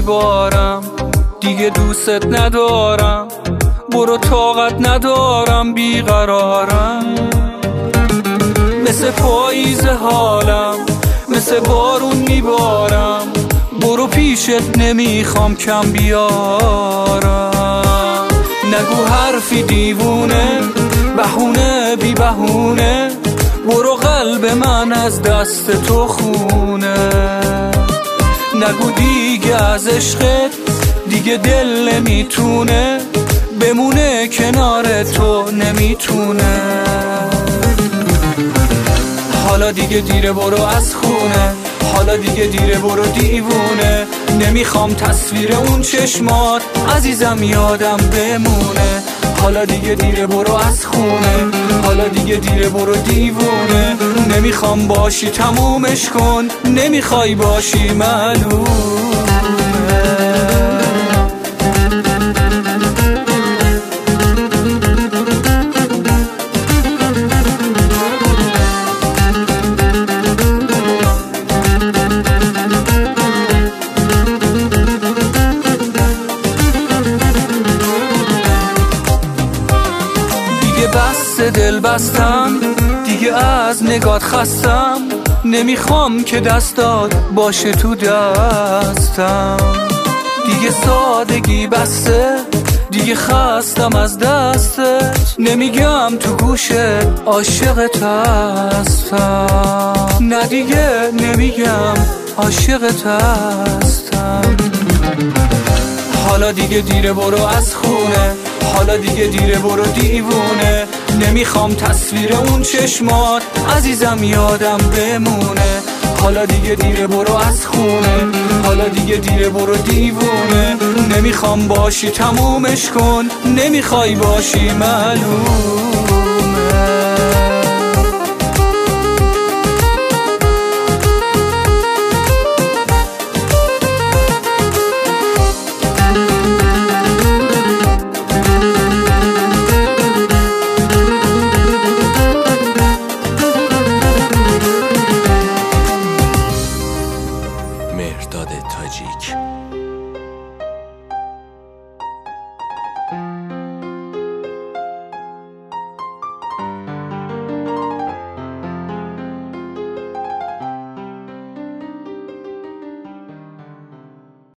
میبارم، دیگه دوست ندارم، برو طاقت ندارم، بیقرارم. مثل پاییز حالم، مثل بارون میبارم، برو پیشت نمیخوام کم بیارم. نگو حرفی دیوونه، بهونه بی بهونه، برو قلب من از دست تو خونه. نگو دیگه از عشقت دیگه دل نمیتونه، بمونه کنار تو نمیتونه. حالا دیگه دیره برو از خونه، حالا دیگه دیره برو دیوونه. نمیخوام تصویر اون چشمات عزیزم یادم بمونه. حالا دیگه دیره برو از خونه، حالا دیگه دیره برو دیوونه. نمیخوام باشی تمومش کن، نمیخوای باشی معلومه. بس دل بستم، دیگه از نگات خستم، نمیخوام که دستات باشه تو دستم. دیگه سادگی بسته، دیگه خستم از دستت، نمیگم تو گوشت عاشقت هستم. نه دیگه نمیگم عاشقت هستم. حالا دیگه دیره برو از خونه، حالا دیگه دیره برو دیوونه. نمیخوام تصویر اون چشمات عزیزم یادم بمونه. حالا دیگه دیره برو از خونه، حالا دیگه دیره برو دیوونه. نمیخوام باشی تمومش کن، نمیخوای باشی معلوم.